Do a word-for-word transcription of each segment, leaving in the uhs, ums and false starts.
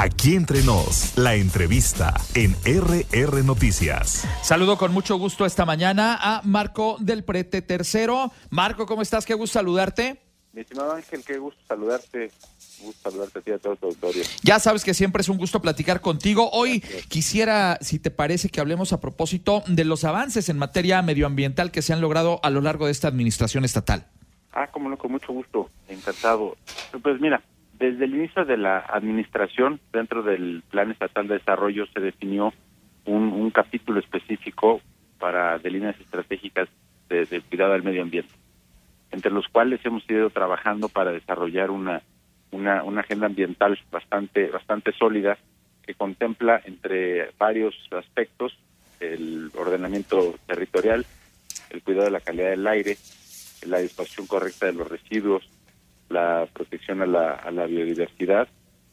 Aquí entre nos, la entrevista en R R Noticias. Saludo con mucho gusto esta mañana a Marco del Prete tercero. Marco, ¿cómo estás? Qué gusto saludarte. Mi estimado Ángel, qué gusto saludarte. Gusto saludarte a ti y a todo tu auditorio. Ya sabes que siempre es un gusto platicar contigo. Hoy Gracias. Quisiera, si te parece, que hablemos a propósito de los avances en materia medioambiental que se han logrado a lo largo de esta administración estatal. Ah, cómo no, con mucho gusto. Encantado. Pues mira, desde el inicio de la administración, dentro del Plan Estatal de Desarrollo, se definió un, un capítulo específico para de líneas estratégicas de, de cuidado del medio ambiente, entre los cuales hemos ido trabajando para desarrollar una una, una agenda ambiental bastante bastante sólida que contempla entre varios aspectos el ordenamiento territorial, el cuidado de la calidad del aire, la disposición correcta de los residuos, la protección a la, a la biodiversidad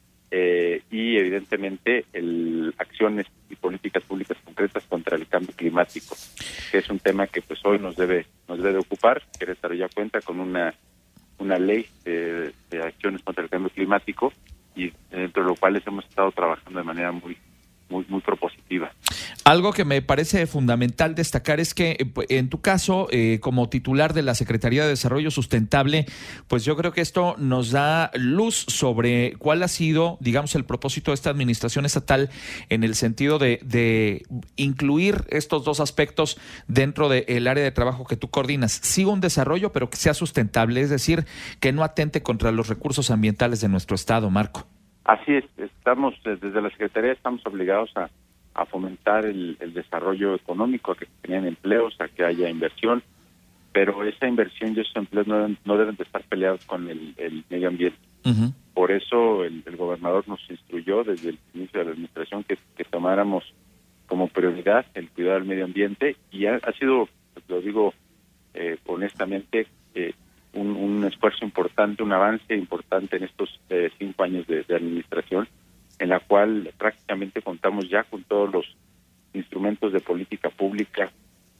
eh, y evidentemente el, acciones y políticas públicas concretas contra el cambio climático, que es un tema que pues hoy nos debe nos debe de ocupar. Querétaro ya cuenta con una una ley de, de acciones contra el cambio climático y dentro de lo cual hemos estado trabajando de manera muy muy muy propositiva. Algo que me parece fundamental destacar es que en tu caso, eh, como titular de la Secretaría de Desarrollo Sustentable, pues yo creo que esto nos da luz sobre cuál ha sido, digamos, el propósito de esta administración estatal en el sentido de, de incluir estos dos aspectos dentro del área de trabajo que tú coordinas. Sí, un desarrollo, pero que sea sustentable, es decir, que no atente contra los recursos ambientales de nuestro estado, Marco. Así es, estamos desde la Secretaría estamos obligados a, a fomentar el, el desarrollo económico, a que se tengan empleos, a que haya inversión, pero esa inversión y esos empleos no deben, no deben de estar peleados con el, el medio ambiente. Uh-huh. Por eso el, el gobernador nos instruyó desde el inicio de la administración que, que tomáramos como prioridad el cuidado del medio ambiente y ha, ha sido, lo digo eh, honestamente, eh, Un, un esfuerzo importante, un avance importante en estos eh, cinco años de, de administración, en la cual prácticamente contamos ya con todos los instrumentos de política pública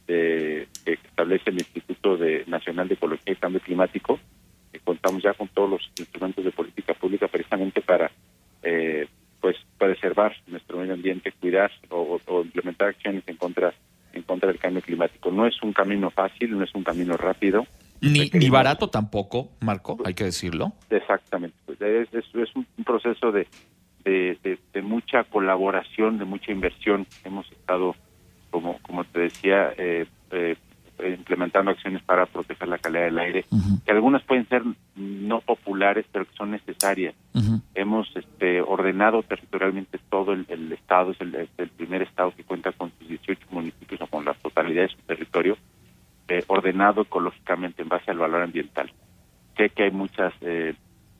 de, que establece el Instituto de Nacional de Ecología y Cambio Climático. Eh, contamos ya con todos los instrumentos de política pública precisamente para eh, pues preservar nuestro medio ambiente, cuidar o, o implementar acciones en contra en contra del cambio climático. No es un camino fácil, no es un camino rápido. Ni, ni barato tampoco, Marco, hay que decirlo. Exactamente, pues es, es, es un proceso de, de, de, de mucha colaboración, de mucha inversión. Hemos estado, como como te decía, eh, eh, implementando acciones para proteger la calidad del aire, uh-huh. que algunas pueden ser no populares, pero que son necesarias. Uh-huh. Hemos este, ordenado territorialmente todo el, el estado, es el, es el primer estado que cuenta con sus dieciocho municipios o con la totalidad de su territorio, Eh, ordenado ecológicamente en base al valor ambiental. Sé que hay muchas, eh,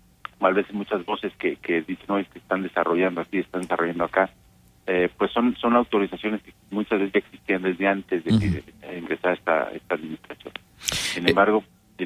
a veces muchas voces que, que dicen, no, es que están desarrollando aquí, están desarrollando acá. Eh, pues son son autorizaciones que muchas veces ya existían desde antes de, uh-huh. de, de ingresar esta, esta administración. Sin embargo... Eh,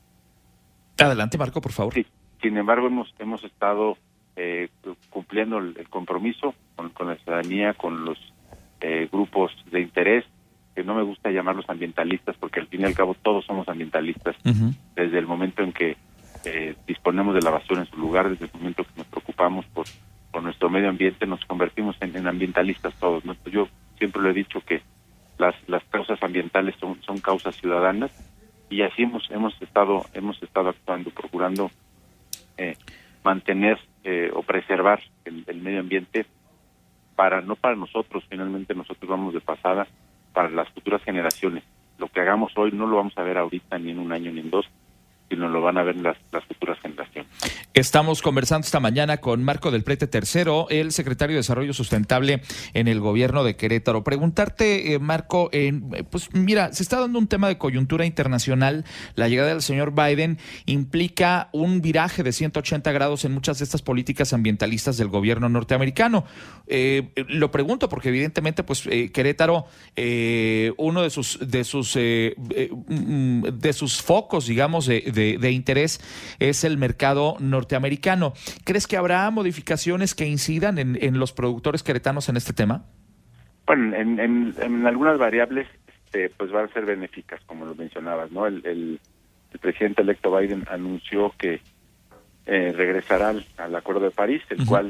Adelante, Marco, por favor. Sí, sin embargo, hemos hemos estado eh, cumpliendo el, el compromiso con, con la ciudadanía, con los eh, grupos de interés, que no me gusta llamarlos ambientalistas, porque al fin y al cabo todos somos ambientalistas, uh-huh. desde el momento en que eh, disponemos de la basura en su lugar, desde el momento que nos preocupamos por, por nuestro medio ambiente, nos convertimos en, en ambientalistas todos, ¿no? Yo siempre lo he dicho que las las causas ambientales son, son causas ciudadanas, y así hemos hemos estado hemos estado actuando, procurando eh, mantener eh, o preservar el, el medio ambiente, para no para nosotros, finalmente nosotros vamos de pasada, para las futuras generaciones. Lo que hagamos hoy no lo vamos a ver ahorita, ni en un año, ni en dos, sino lo van a ver las, las futuras generaciones. Estamos conversando esta mañana con Marco del Prete tercero, el secretario de Desarrollo Sustentable en el gobierno de Querétaro. Preguntarte, eh, Marco, eh, pues mira, se está dando un tema de coyuntura internacional. La llegada del señor Biden implica un viraje de ciento ochenta grados en muchas de estas políticas ambientalistas del gobierno norteamericano. Eh, lo pregunto porque evidentemente, pues eh, Querétaro, eh, uno de sus de sus eh, eh, de sus focos, digamos, de, de, de interés es el mercado norteamericano. ¿Crees que habrá modificaciones que incidan en, en los productores queretanos en este tema? Bueno, en, en, en algunas variables, este, pues van a ser benéficas, como lo mencionabas, ¿no? El, el, el presidente electo Biden anunció que eh, regresará al, al Acuerdo de París, el uh-huh. cual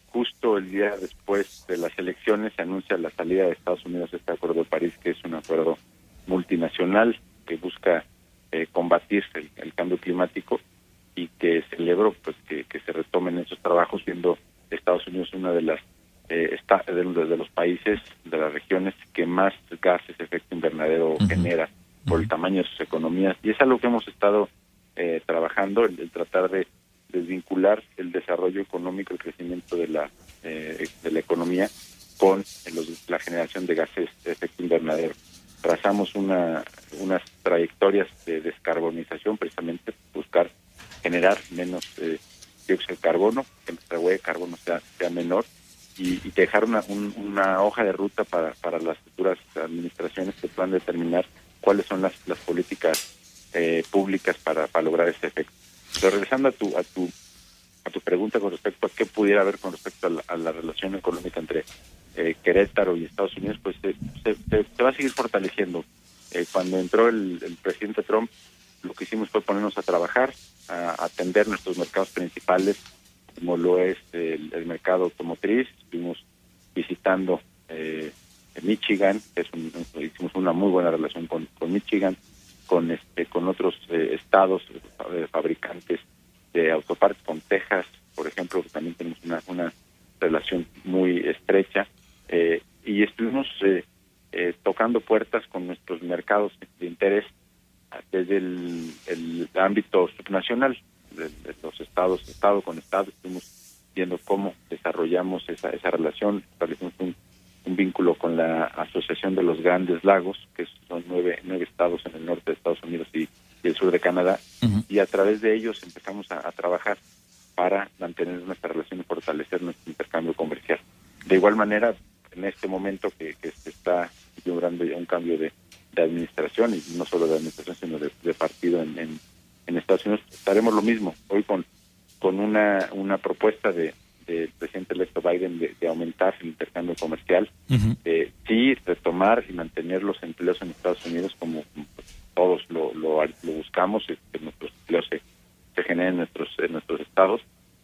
justo el día después de las elecciones se anuncia la salida de Estados Unidos de este Acuerdo de París, que es un acuerdo multinacional que busca eh, combatir el, el cambio climático, y que celebro pues que, que se retomen esos trabajos, siendo Estados Unidos una de las eh, está, de, de los países de las regiones que más gases de efecto invernadero uh-huh. genera por el tamaño de sus economías, y es algo que hemos estado eh, trabajando, el, el tratar de desvincular el desarrollo económico, el crecimiento de la eh, de la economía con los, la generación de gases de efecto invernadero. Trazamos una unas trayectorias de descarbonización, precisamente buscar generar menos eh, dióxido de carbono, que nuestra huella de carbono sea, sea menor, y, y dejar una, un, una hoja de ruta para, para las futuras administraciones que puedan determinar cuáles son las, las políticas eh, públicas para, para lograr ese efecto. Pero regresando a tu a tu a tu pregunta con respecto a qué pudiera haber con respecto a la, a la relación económica entre eh, Querétaro y Estados Unidos, pues se, se, se, se va a seguir fortaleciendo. Eh, cuando entró el, el presidente Trump, lo que hicimos fue ponernos a trabajar, a atender nuestros mercados principales, como lo es el, el mercado automotriz. Estuvimos visitando eh, Michigan, que es un, hicimos una muy buena relación con, con Michigan, con este con otros eh, estados eh, fabricantes de autopartes, con Texas, por ejemplo, que también tenemos una, una relación muy estrecha, eh, y estuvimos eh, eh, tocando puertas con nuestros mercados de interés desde el, el ámbito subnacional, de, de los estados, estado con estado. Estuvimos viendo cómo desarrollamos esa, esa relación, establecimos un, un vínculo con la Asociación de los Grandes Lagos, que son nueve, nueve estados en el norte de Estados Unidos y, y el sur de Canadá, uh-huh. y a través de ellos empezamos a, a trabajar para mantener nuestra relación y fortalecer nuestro intercambio comercial. De igual manera, en este momento que, que se está logrando ya un cambio de, de administración, y no solo de administración, sino de, de partido en, en, en Estados Unidos, estaremos lo mismo, hoy con, con una, una propuesta de del presidente electo Biden de, de aumentar el intercambio comercial, uh-huh. eh, sí retomar y mantener los empleos en Estados Unidos como, como todos lo, lo, lo buscamos, que nuestros empleos se, se generen en nuestros en nuestros estados,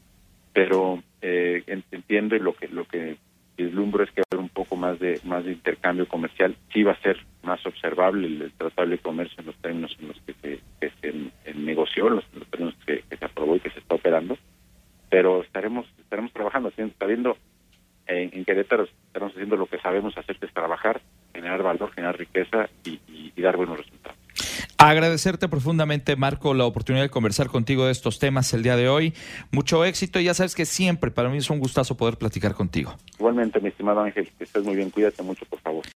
pero eh, entiendo, y lo que lo que vislumbro es que va a haber un poco más de más de intercambio comercial. Sí va a ser más observable el, el Tratado de Comercio en los términos en los que se, que se en, en negoció, en los, en los términos que, que se aprobó y que se está operando, pero estaremos estaremos trabajando, sabiendo en, en Querétaro estaremos haciendo lo que sabemos hacer, que es trabajar, generar valor, generar riqueza y, y, y dar buenos resultados. Agradecerte profundamente, Marco, la oportunidad de conversar contigo de estos temas el día de hoy. Mucho éxito, y ya sabes que siempre para mí es un gustazo poder platicar contigo. Igualmente, mi estimado Ángel, que estés muy bien, cuídate mucho, por favor.